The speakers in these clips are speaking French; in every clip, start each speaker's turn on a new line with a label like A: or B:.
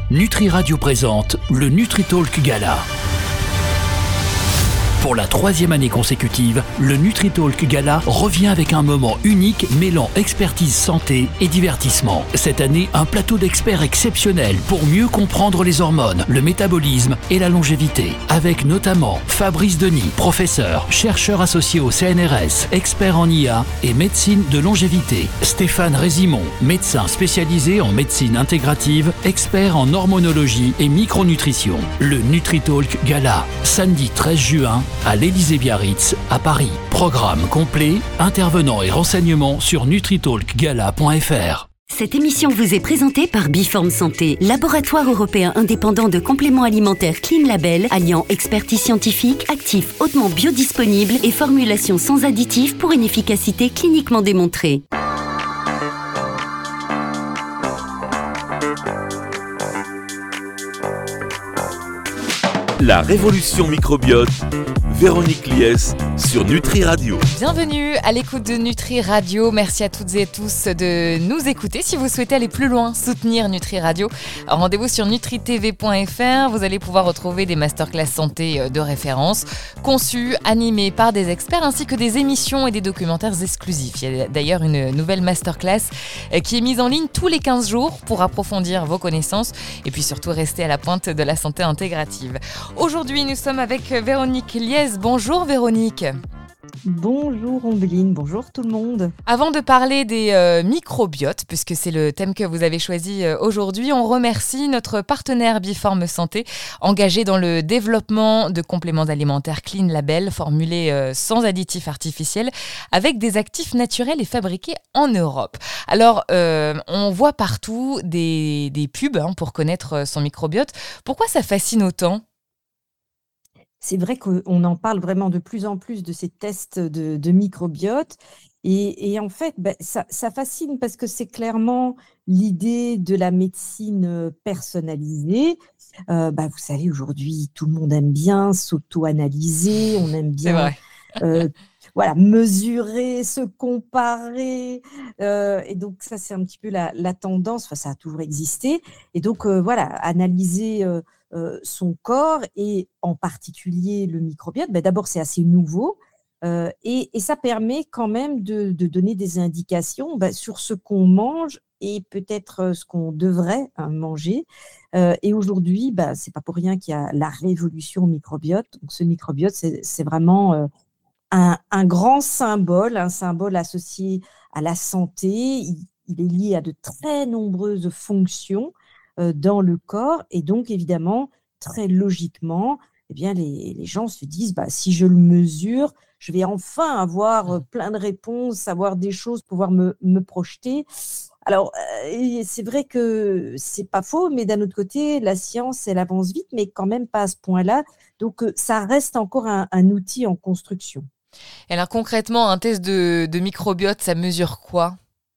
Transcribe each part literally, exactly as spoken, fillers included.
A: Nutri Radio présente le NutriTalk Gala. Pour la troisième année consécutive, le NutriTalk Gala revient avec un moment unique mêlant expertise santé et divertissement. Cette année, un plateau d'experts exceptionnels pour mieux comprendre les hormones, le métabolisme et la longévité. Avec notamment Fabrice Denis, professeur, chercheur associé au C N R S, expert en I A et médecine de longévité. Stéphane Résimon, médecin spécialisé en médecine intégrative, expert en hormonologie et micronutrition. Le NutriTalk Gala, samedi treize juin, à l'Élysée-Biarritz, à Paris. Programme complet, intervenants et renseignements sur nutritalk gala point f r.
B: Cette émission vous est présentée par Biform Santé, laboratoire européen indépendant de compléments alimentaires Clean Label, alliant expertise scientifique, actifs hautement biodisponibles et formulations sans additifs pour une efficacité cliniquement démontrée.
C: La révolution microbiote, Véronique Lies sur Nutri Radio.
D: Bienvenue à l'écoute de Nutri Radio. Merci à toutes et tous de nous écouter. Si vous souhaitez aller plus loin, soutenir Nutri Radio, rendez-vous sur nutri t v point f r. Vous allez pouvoir retrouver des masterclass santé de référence, conçus, animés par des experts, ainsi que des émissions et des documentaires exclusifs. Il y a d'ailleurs une nouvelle masterclass qui est mise en ligne tous les quinze jours pour approfondir vos connaissances et puis surtout rester à la pointe de la santé intégrative. Aujourd'hui, nous sommes avec Véronique Lies. Bonjour Véronique.
E: Bonjour Ombeline, bonjour tout le monde.
D: Avant de parler des euh, microbiotes, puisque c'est le thème que vous avez choisi euh, aujourd'hui, on remercie notre partenaire Biform Santé, engagé dans le développement de compléments alimentaires Clean Label, formulés euh, sans additifs artificiels, avec des actifs naturels et fabriqués en Europe. Alors, euh, on voit partout des, des pubs hein, pour connaître son microbiote. Pourquoi ça fascine autant ?
E: C'est vrai qu'on en parle vraiment de plus en plus de ces tests de, de microbiote. Et, et en fait, ben, ça, ça fascine parce que c'est clairement l'idée de la médecine personnalisée. Euh, ben, vous savez, aujourd'hui, tout le monde aime bien s'auto-analyser, on aime bien euh, voilà, mesurer, se comparer. Euh, et donc, ça, c'est un petit peu la, la tendance. Enfin, ça a toujours existé. Et donc, euh, voilà, analyser... Euh, Euh, son corps et en particulier le microbiote, ben d'abord c'est assez nouveau euh, et, et ça permet quand même de, de donner des indications ben, sur ce qu'on mange et peut-être ce qu'on devrait hein, manger. Euh, et aujourd'hui, ben, c'est pas pour rien qu'il y a la révolution microbiote. Donc ce microbiote, c'est, c'est vraiment euh, un, un grand symbole, un symbole associé à la santé. Il, il est lié à de très nombreuses fonctions dans le corps et donc évidemment très logiquement eh bien les, les gens se disent bah, si je le mesure je vais enfin avoir plein de réponses, savoir des choses, pouvoir me, me projeter. Alors euh, c'est vrai que c'est pas faux, mais d'un autre côté la science elle avance vite mais quand même pas à ce point-là, donc euh, ça reste encore un, un outil en construction.
D: Et alors concrètement un test de, de microbiote ça mesure quoi ?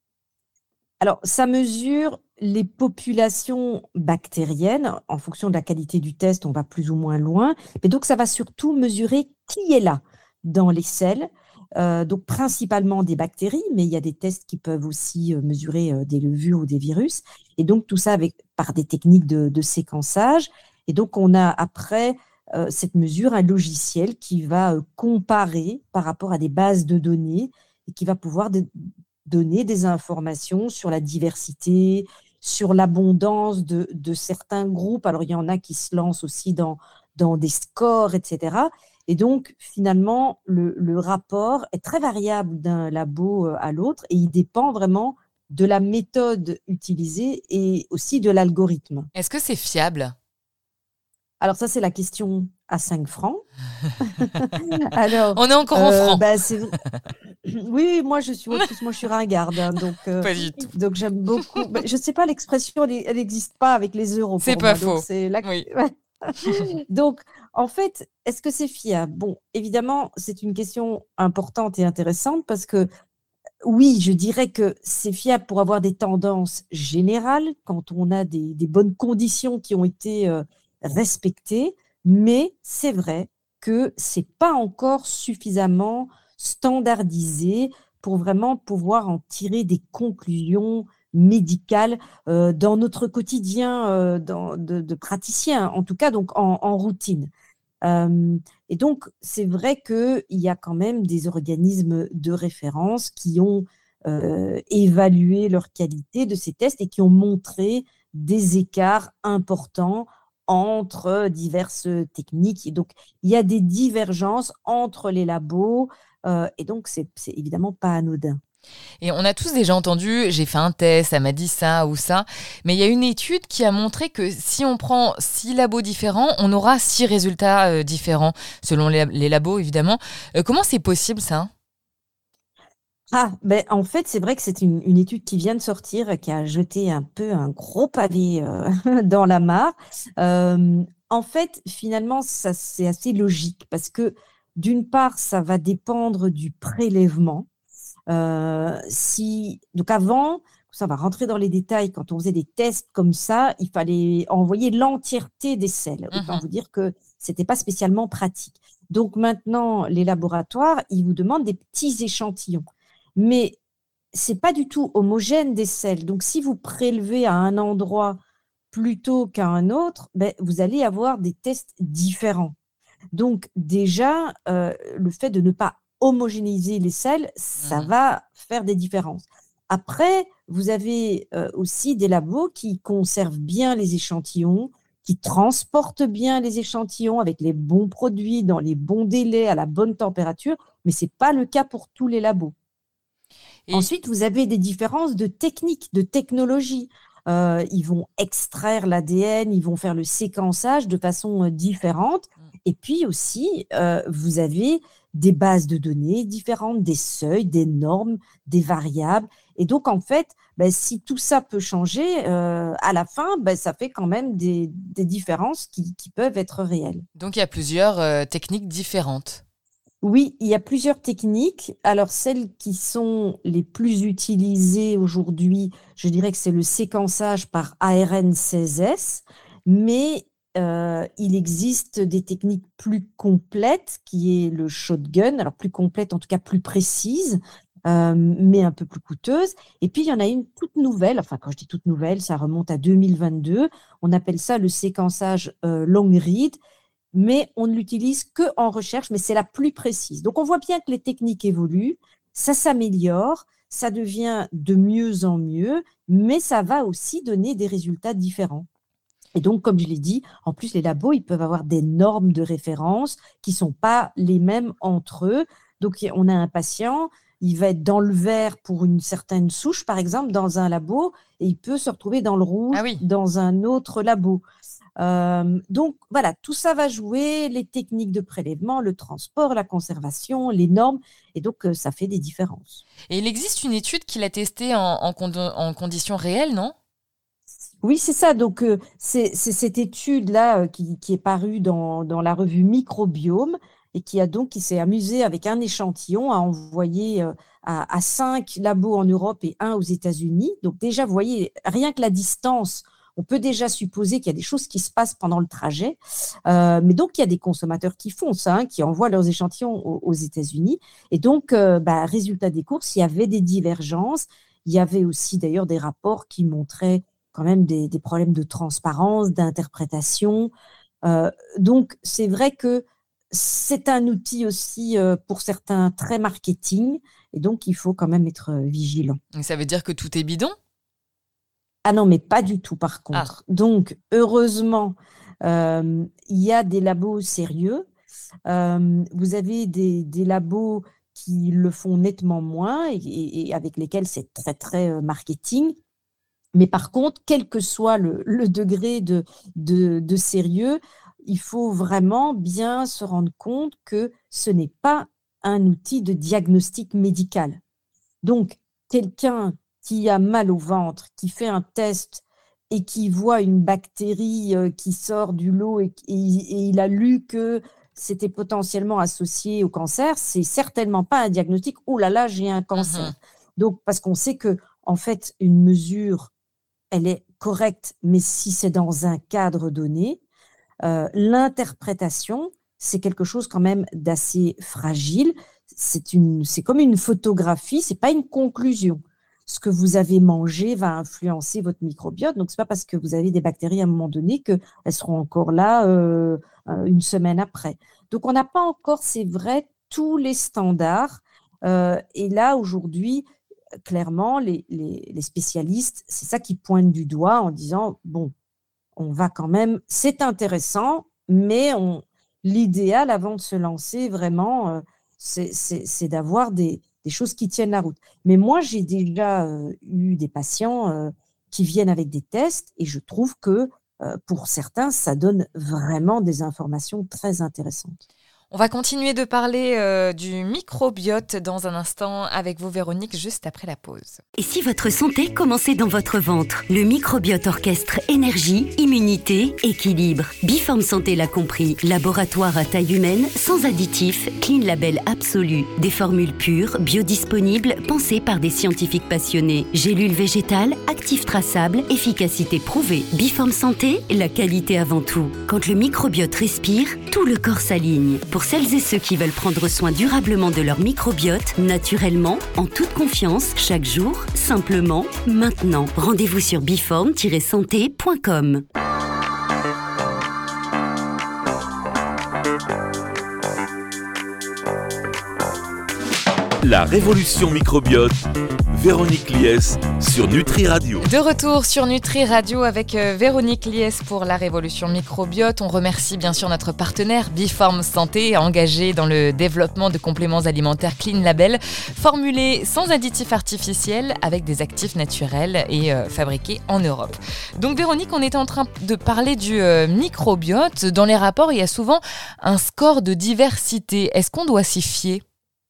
E: Alors ça mesure les populations bactériennes, en fonction de la qualité du test, on va plus ou moins loin. Mais donc, ça va surtout mesurer qui est là dans les selles, euh, donc principalement des bactéries, mais il y a des tests qui peuvent aussi euh, mesurer euh, des levures ou des virus. Et donc, tout ça avec, par des techniques de, de séquençage. Et donc, on a après euh, cette mesure un logiciel qui va euh, comparer par rapport à des bases de données et qui va pouvoir de, donner des informations sur la diversité, sur l'abondance de, de certains groupes. Alors, il y en a qui se lancent aussi dans, dans des scores, et cetera. Et donc, finalement, le, le rapport est très variable d'un labo à l'autre et il dépend vraiment de la méthode utilisée et aussi de l'algorithme.
D: Est-ce que c'est fiable ?
E: Alors, ça, c'est la question à cinq francs. Alors,
D: on est encore en
E: euh,
D: francs.
E: Bah, c'est... Oui, moi je suis, moi je suis ringarde, hein, donc euh,
D: pas du tout.
E: Donc j'aime beaucoup. Bah, je sais pas, l'expression elle n'existe pas avec les euros.
D: C'est
E: pour
D: pas
E: moi,
D: faux.
E: Donc, c'est la...
D: oui.
E: Donc en fait, est-ce que c'est fiable ? Bon, évidemment, c'est une question importante et intéressante parce que oui, je dirais que c'est fiable pour avoir des tendances générales quand on a des, des bonnes conditions qui ont été euh, respectées, mais c'est vrai que c'est pas encore suffisamment standardisé pour vraiment pouvoir en tirer des conclusions médicale euh, dans notre quotidien euh, dans, de, de praticien, en tout cas donc en, en routine. Euh, et donc, c'est vrai qu'il y a quand même des organismes de référence qui ont euh, évalué leur qualité de ces tests et qui ont montré des écarts importants entre diverses techniques. Et donc, il y a des divergences entre les labos euh, et donc, c'est, c'est évidemment pas anodin.
D: Et on a tous déjà entendu, j'ai fait un test, ça m'a dit ça ou ça. Mais il y a une étude qui a montré que si on prend six labos différents, on aura six résultats euh, différents, selon les, les labos évidemment. Euh, comment c'est possible ça ?
E: Ah, ben, en fait, c'est vrai que c'est une, une étude qui vient de sortir, qui a jeté un peu un gros pavé euh, dans la mare. Euh, en fait, finalement, ça, c'est assez logique parce que d'une part, ça va dépendre du prélèvement. Euh, si, donc avant, ça va rentrer dans les détails, quand on faisait des tests comme ça, il fallait envoyer l'entièreté des selles. Autant
D: Mhm.
E: vous dire que c'était pas spécialement pratique. Donc maintenant, les laboratoires, ils vous demandent des petits échantillons. Mais c'est pas du tout homogène des selles. Donc si vous prélevez à un endroit plutôt qu'à un autre, ben, vous allez avoir des tests différents. Donc déjà, euh, le fait de ne pas homogénéiser les selles, ça
D: Mhm.
E: va faire des différences. Après, vous avez euh, aussi des labos qui conservent bien les échantillons, qui transportent bien les échantillons avec les bons produits, dans les bons délais, à la bonne température, mais ce n'est pas le cas pour tous les labos.
D: Et
E: Ensuite, vous avez des différences de technique, de technologie. Euh, ils vont extraire l'A D N, ils vont faire le séquençage de façon euh, différente. Et puis aussi, euh, vous avez des bases de données différentes, des seuils, des normes, des variables. Et donc, en fait, ben, si tout ça peut changer, euh, à la fin, ben, ça fait quand même des, des différences qui, qui peuvent être réelles.
D: donc il y a plusieurs euh, techniques différentes.
E: Oui, il y a plusieurs techniques. Alors, celles qui sont les plus utilisées aujourd'hui, je dirais que c'est le séquençage par A R N seize S, mais euh, il existe des techniques plus complètes, qui est le shotgun, alors plus complète, en tout cas plus précise, euh, mais un peu plus coûteuse. Et puis, il y en a une toute nouvelle, enfin, quand je dis toute nouvelle, ça remonte à deux mille vingt-deux. On appelle ça le séquençage euh, long read, mais on ne l'utilise qu'en recherche, mais c'est la plus précise. Donc, on voit bien que les techniques évoluent, ça s'améliore, ça devient de mieux en mieux, mais ça va aussi donner des résultats différents. Et donc, comme je l'ai dit, en plus, les labos, ils peuvent avoir des normes de référence qui ne sont pas les mêmes entre eux. Donc, on a un patient, il va être dans le vert pour une certaine souche, par exemple, dans un labo, et il peut se retrouver dans le rouge
D: Ah oui.
E: dans un autre labo. Euh, donc voilà, tout ça va jouer, les techniques de prélèvement, le transport, la conservation, les normes, et donc euh, ça fait des différences.
D: Et il existe une étude qui l'a testé en, en, con- en conditions réelles, non ?
E: Oui, c'est ça. Donc euh, c'est, c'est cette étude-là euh, qui, qui est parue dans, dans la revue Microbiome et qui a donc qui s'est amusé avec un échantillon à envoyer euh, à, à cinq labos en Europe et un aux États-Unis. Donc déjà, vous voyez, rien que la distance. On peut déjà supposer qu'il y a des choses qui se passent pendant le trajet. Euh, mais donc, il y a des consommateurs qui font ça, hein, qui envoient leurs échantillons aux, aux États-Unis. Et donc, euh, bah, résultat des courses, il y avait des divergences. Il y avait aussi d'ailleurs des rapports qui montraient quand même des, des problèmes de transparence, d'interprétation. Euh, donc, c'est vrai que c'est un outil aussi euh, pour certains très marketing. Et donc, il faut quand même être vigilant.
D: Donc ça veut dire que tout est bidon ?
E: Ah non, mais pas du tout par contre.
D: Ah.
E: Donc, heureusement, euh, il y a des labos sérieux. Euh, vous avez des, des labos qui le font nettement moins et, et- et avec lesquels c'est très, très euh, marketing. Mais par contre, quel que soit le, le degré de, de, de sérieux, il faut vraiment bien se rendre compte que ce n'est pas un outil de diagnostic médical. Donc, quelqu'un qui a mal au ventre, qui fait un test et qui voit une bactérie euh, qui sort du lot et, et- et il a lu que c'était potentiellement associé au cancer, c'est certainement pas un diagnostic. Oh là là, j'ai un cancer.
D: Mhm.
E: Donc, parce qu'on sait que en fait, une mesure, elle est correcte, mais si c'est dans un cadre donné, euh, l'interprétation, c'est quelque chose quand même d'assez fragile. C'est une, c'est comme une photographie, c'est pas une conclusion. ce que vous avez mangé va influencer votre microbiote. Donc, c'est pas parce que vous avez des bactéries à un moment donné qu'elles seront encore là euh, une semaine après. Donc, on n'a pas encore, c'est vrai, tous les standards. Euh, et là, aujourd'hui, clairement, les, les, les spécialistes, c'est ça qui pointent du doigt en disant, bon, on va quand même, c'est intéressant, mais on, l'idéal avant de se lancer, vraiment, euh, c'est, c'est, c'est d'avoir des, des choses qui tiennent la route. Mais moi, j'ai déjà euh, eu des patients euh, qui viennent avec des tests et je trouve que euh, pour certains, ça donne vraiment des informations très intéressantes.
D: On va continuer de parler euh, du microbiote dans un instant avec vous, Véronique, juste après la pause.
B: Et si votre santé commençait dans votre ventre? Le microbiote orchestre énergie, immunité, équilibre. Biforme Santé l'a compris. Laboratoire à taille humaine, sans additifs, clean label absolu. Des formules pures, biodisponibles, pensées par des scientifiques passionnés. Gélules végétales, actifs traçables, efficacité prouvée. Biforme Santé, la qualité avant tout. Quand le microbiote respire, tout le corps s'aligne. Pour celles et ceux qui veulent prendre soin durablement de leur microbiote, naturellement, en toute confiance, chaque jour, simplement, maintenant. Rendez-vous sur biforme tiret santé point com.
C: La révolution microbiote, Véronique Lies sur Nutri Radio.
D: De retour sur Nutri Radio avec euh, Véronique Lies pour la révolution microbiote. On remercie bien sûr notre partenaire Biforme Santé, engagé dans le développement de compléments alimentaires Clean Label, formulés sans additifs artificiels avec des actifs naturels et euh, fabriqués en Europe. Donc Véronique, on était en train de parler du euh, microbiote. Dans les rapports, il y a souvent un score de diversité. Est-ce qu'on doit s'y fier ?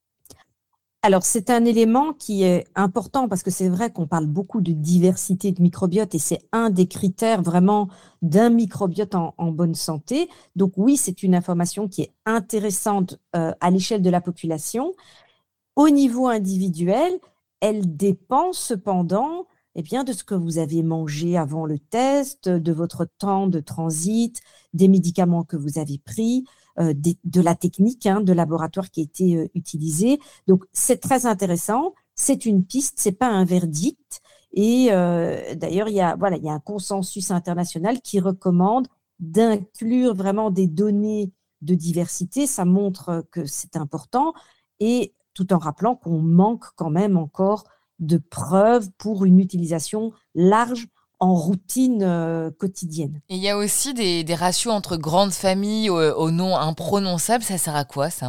E: Alors, c'est un élément qui est important parce que c'est vrai qu'on parle beaucoup de diversité de microbiote et c'est un des critères vraiment d'un microbiote en, en bonne santé. Donc oui, c'est une information qui est intéressante euh, à l'échelle de la population. Au niveau individuel, elle dépend cependant eh bien, de ce que vous avez mangé avant le test, de votre temps de transit, des médicaments que vous avez pris, euh, de, de la technique hein, de laboratoire qui a été euh, utilisée. Donc, c'est très intéressant. C'est une piste, c'est pas un verdict. Et euh, d'ailleurs, il y a, voilà, il y a un consensus international qui recommande d'inclure vraiment des données de diversité. Ça montre que c'est important. Et tout en rappelant qu'on manque quand même encore de preuves pour une utilisation large en routine euh, quotidienne.
D: Et il y a aussi des, des ratios entre grandes familles au, au nom imprononçable. Ça sert à quoi, ça ?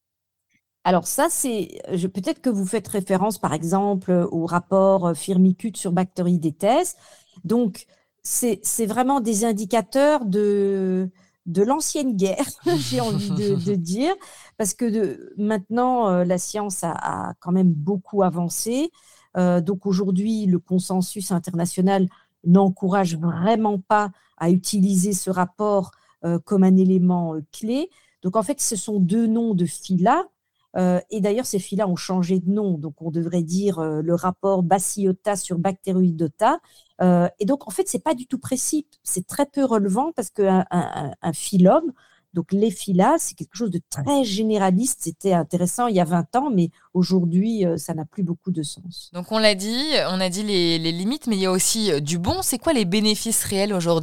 E: Alors ça, c'est je, peut-être que vous faites référence, par exemple, au rapport Firmicute sur Bacteroidetes. Donc, c'est, c'est vraiment des indicateurs de, de l'ancienne guerre, j'ai envie de, de dire, parce que de, maintenant, euh, la science a, a quand même beaucoup avancé. Euh, donc aujourd'hui, le consensus international n'encourage vraiment pas à utiliser ce rapport euh, comme un élément euh, clé. Donc en fait, ce sont deux noms de phyla. Euh, et d'ailleurs, ces phyla ont changé de nom. Donc on devrait dire euh, le rapport Bacillota sur Bacteroidota. Euh, et donc en fait, c'est pas du tout précis. C'est très peu relevant parce qu'un un, un phylum, donc les phyla, c'est quelque chose de très généraliste. C'était intéressant il y a vingt ans, mais aujourd'hui, euh, ça n'a plus beaucoup de sens.
D: Donc on l'a dit, on a dit les, les limites, mais il y a aussi du bon. C'est quoi les bénéfices réels aujourd'hui ?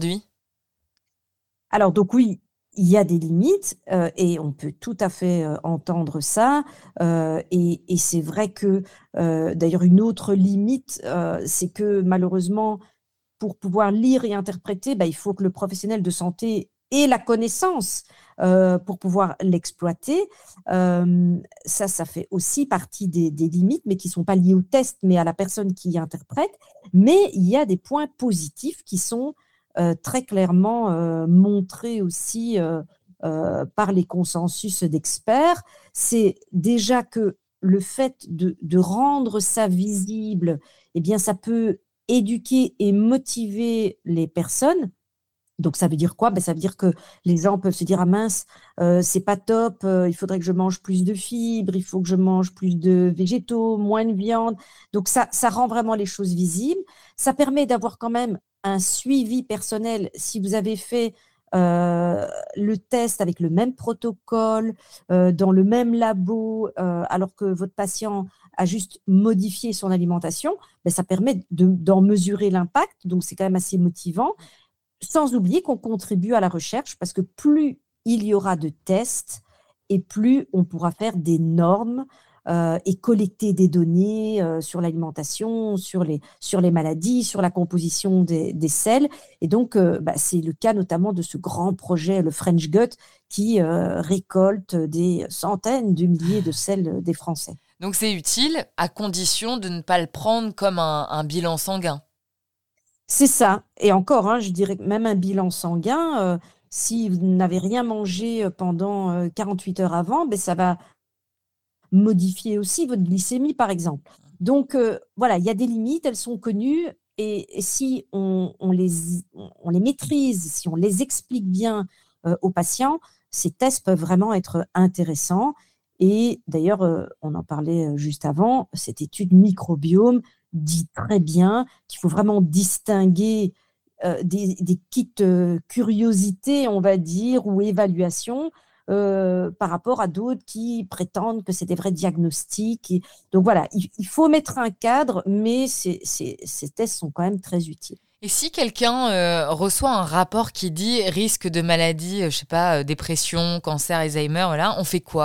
E: Alors donc oui, il y a des limites euh, et on peut tout à fait euh, entendre ça. Euh, et, et c'est vrai que, euh, d'ailleurs, une autre limite, euh, c'est que malheureusement, pour pouvoir lire et interpréter, bah, il faut que le professionnel de santé ait la connaissance euh, pour pouvoir l'exploiter. Euh, ça, ça fait aussi partie des, des limites, mais qui ne sont pas liées au test, mais à la personne qui interprète. Mais il y a des points positifs qui sont Euh, très clairement euh, montré aussi euh, euh, par les consensus d'experts, c'est déjà que le fait de, de rendre ça visible, eh bien, ça peut éduquer et motiver les personnes. Donc, ça veut dire quoi ? Ben, ça veut dire que les gens peuvent se dire « Ah mince, euh, c'est pas top, euh, il faudrait que je mange plus de fibres, il faut que je mange plus de végétaux, moins de viande. » Donc, ça, ça rend vraiment les choses visibles. Ça permet d'avoir quand même un suivi personnel. Si vous avez fait euh, le test avec le même protocole, euh, dans le même labo, euh, alors que votre patient à juste modifier son alimentation, ben, ça permet de, d'en mesurer l'impact, donc c'est quand même assez motivant, sans oublier qu'on contribue à la recherche, parce que plus il y aura de tests, et plus on pourra faire des normes euh, et collecter des données euh, sur l'alimentation, sur les, sur les maladies, sur la composition des, des sels. Et donc, euh, bah, c'est le cas notamment de ce grand projet, le French Gut, qui euh, récolte des centaines de milliers de sels des Français.
D: Donc, c'est utile à condition de ne pas le prendre comme un, un bilan sanguin.
E: C'est ça. Et encore, hein, je dirais que même un bilan sanguin, euh, si vous n'avez rien mangé pendant euh, quarante-huit heures avant, ben, ça va modifier aussi votre glycémie, par exemple. Donc, euh, voilà, il y a des limites, elles sont connues. Et, et si on, on, les, on les maîtrise, si on les explique bien euh, aux patients, ces tests peuvent vraiment être intéressants. Et d'ailleurs, euh, on en parlait juste avant, cette étude microbiome dit très bien qu'il faut vraiment distinguer euh, des, des kits euh, curiosité, on va dire, ou évaluation euh, par rapport à d'autres qui prétendent que c'est des vrais diagnostics. Et, donc voilà, il, il faut mettre un cadre, mais ces, ces, ces tests sont quand même très utiles.
D: Et si quelqu'un euh, reçoit un rapport qui dit risque de maladie, euh, je sais pas, euh, dépression, cancer, Alzheimer, voilà, on fait quoi ?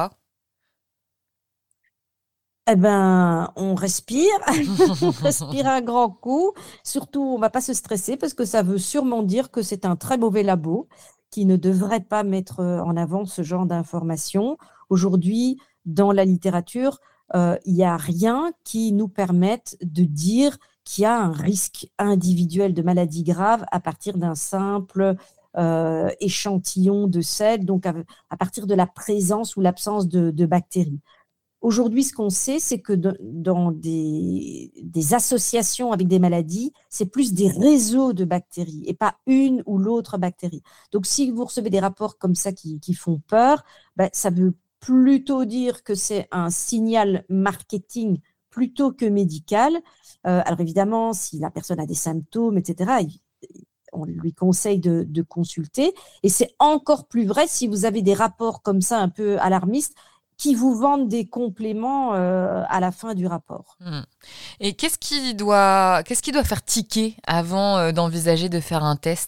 E: Eh ben, on respire, on respire un grand coup. Surtout, on ne va pas se stresser parce que ça veut sûrement dire que c'est un très mauvais labo qui ne devrait pas mettre en avant ce genre d'informations. Aujourd'hui, dans la littérature, euh, il n'y a rien qui nous permette de dire qu'il y a un risque individuel de maladie grave à partir d'un simple euh, échantillon de sel, donc à, à partir de la présence ou l'absence de, de bactéries. Aujourd'hui, ce qu'on sait, c'est que de, dans des, des associations avec des maladies, c'est plus des réseaux de bactéries et pas une ou l'autre bactérie. Donc, si vous recevez des rapports comme ça qui, qui font peur, ben, ça veut plutôt dire que c'est un signal marketing plutôt que médical. Euh, alors évidemment, si la personne a des symptômes, et cetera, il, on lui conseille de, de consulter. Et c'est encore plus vrai si vous avez des rapports comme ça un peu alarmistes qui vous vendent des compléments euh, à la fin du rapport.
D: Mmh. Et qu'est-ce qui doit, qu'est-ce qui doit faire tiquer avant euh, d'envisager de faire un test ?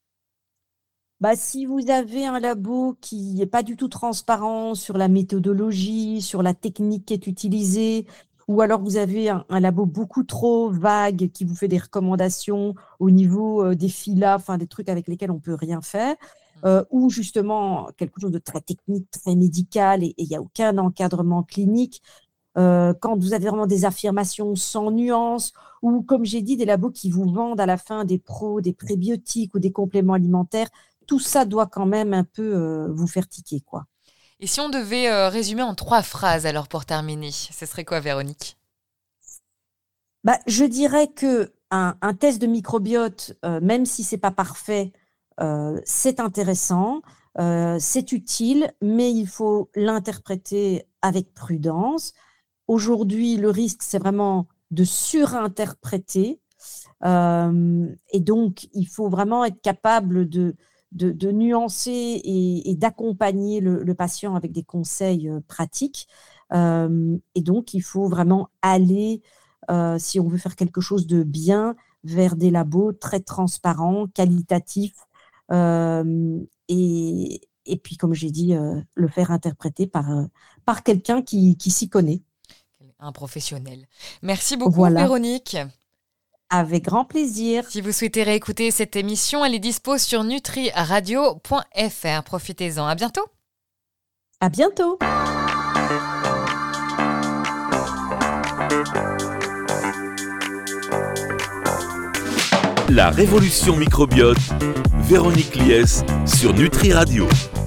E: Bah, si vous avez un labo qui n'est pas du tout transparent sur la méthodologie, sur la technique qui est utilisée, ou alors vous avez un, un labo beaucoup trop vague qui vous fait des recommandations au niveau euh, des filas, enfin des trucs avec lesquels on ne peut rien faire, Euh, ou justement quelque chose de très technique, très médical, et il n'y a aucun encadrement clinique. Euh, quand vous avez vraiment des affirmations sans nuance, ou comme j'ai dit, des labos qui vous vendent à la fin des pros, des prébiotiques ou des compléments alimentaires, tout ça doit quand même un peu euh, vous faire tiquer, quoi.
D: Et si on devait euh, résumer en trois phrases alors pour terminer, ce serait quoi, Véronique ?
E: Bah, je dirais qu'un un test de microbiote, euh, même si ce n'est pas parfait, Euh, c'est intéressant, euh, c'est utile, mais il faut l'interpréter avec prudence. Aujourd'hui, le risque, c'est vraiment de surinterpréter. Euh, et donc, il faut vraiment être capable de, de, de nuancer et, et d'accompagner le, le patient avec des conseils euh, pratiques. Euh, et donc, il faut vraiment aller, euh, si on veut faire quelque chose de bien, vers des labos très transparents, qualitatifs, Euh, et, et puis, comme j'ai dit, euh, le faire interpréter par, euh, par quelqu'un qui, qui s'y connaît.
D: Un professionnel. Merci beaucoup,
E: Voilà.
D: Véronique.
E: Avec grand plaisir.
D: Si vous souhaitez réécouter cette émission, elle est dispo sur nutri radio point f r. Profitez-en. À bientôt.
E: À bientôt.
C: La révolution microbiote, Véronique Lies sur Nutri Radio.